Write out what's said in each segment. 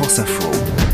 France Info.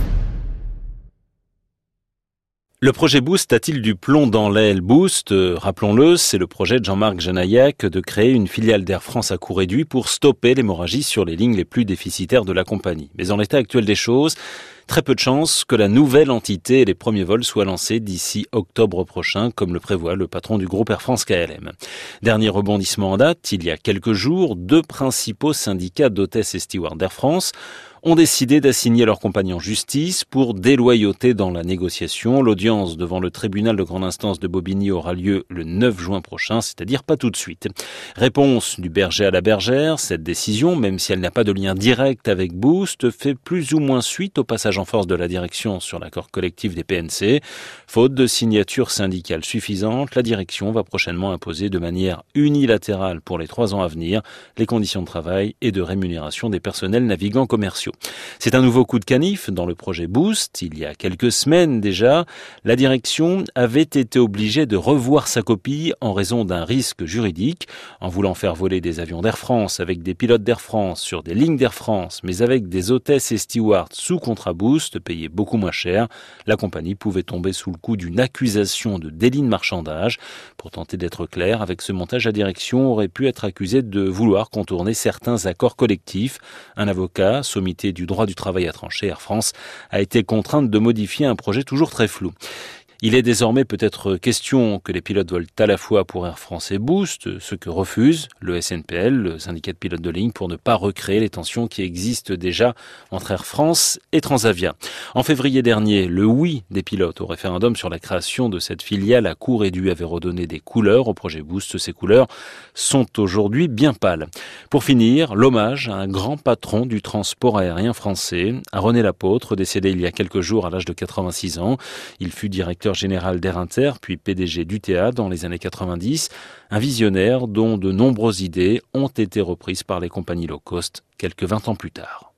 Le projet Boost a-t-il du plomb dans l'aile? Boost, rappelons-le, c'est le projet de Jean-Marc Janaillac de créer une filiale d'Air France à coût réduit pour stopper l'hémorragie sur les lignes les plus déficitaires de la compagnie. Mais en l'état actuel des choses, très peu de chances que la nouvelle entité et les premiers vols soient lancés d'ici octobre prochain, comme le prévoit le patron du groupe Air France KLM. Dernier rebondissement en date, il y a quelques jours, deux principaux syndicats d'hôtesses et stewards d'Air France ont décidé d'assigner leur compagnie en justice pour déloyauté dans la négociation. L'audience devant le tribunal de grande instance de Bobigny aura lieu le 9 juin prochain, c'est-à-dire pas tout de suite. Réponse du berger à la bergère, cette décision, même si elle n'a pas de lien direct avec Boost, fait plus ou moins suite au passage en force de la direction sur l'accord collectif des PNC. Faute de signature syndicale suffisante, la direction va prochainement imposer de manière unilatérale pour les 3 ans à venir les conditions de travail et de rémunération des personnels navigants commerciaux. C'est un nouveau coup de canif dans le projet Boost. Il y a quelques semaines déjà, la direction avait été obligée de revoir sa copie en raison d'un risque juridique. En voulant faire voler des avions d'Air France avec des pilotes d'Air France sur des lignes d'Air France, mais avec des hôtesses et stewards sous contrat Boost payés beaucoup moins cher, la compagnie pouvait tomber sous le coup d'une accusation de délit de marchandage. Pour tenter d'être clair, avec ce montage, la direction aurait pu être accusée de vouloir contourner certains accords collectifs. Un avocat, sommité du droit du travail à trancher, Air France a été contrainte de modifier un projet toujours très flou. Il est désormais peut-être question que les pilotes volent à la fois pour Air France et Boost, ce que refuse le SNPL, le syndicat de pilotes de ligne, pour ne pas recréer les tensions qui existent déjà entre Air France et Transavia. En février dernier, le oui des pilotes au référendum sur la création de cette filiale à coût réduit avait redonné des couleurs au projet Boost. Ces couleurs sont aujourd'hui bien pâles. Pour finir, l'hommage à un grand patron du transport aérien français, à René Lapôtre, décédé il y a quelques jours à l'âge de 86 ans. Il fut directeur général d'Air Inter, puis PDG d'UTA dans les années 90, un visionnaire dont de nombreuses idées ont été reprises par les compagnies low cost quelques 20 ans plus tard.